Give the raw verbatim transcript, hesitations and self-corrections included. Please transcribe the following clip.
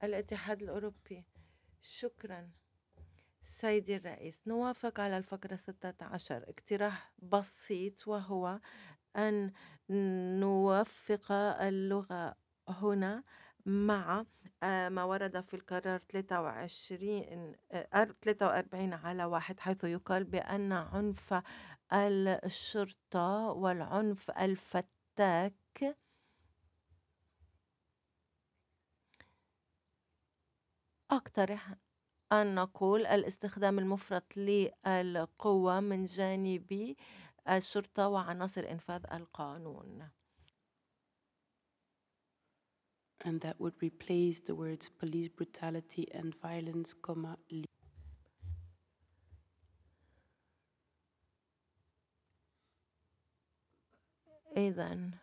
الاتحاد الأوروبي. شكرا سيدي الرئيس، نوافق على الفقرة ستة عشر، اقتراح بسيط وهو أن نوفق اللغة هنا مع آه، ما ورد في القرار ثلاثة وعشرين آه، ثلاثة وأربعين على واحد، حيث يقال بأن عنف الشرطة والعنف الفتاك أقترح أن نقول الاستخدام المفرط للقوة من جانب الشرطة وعناصر إنفاذ القانون. And that would replace the words police brutality and violence, comma, إذن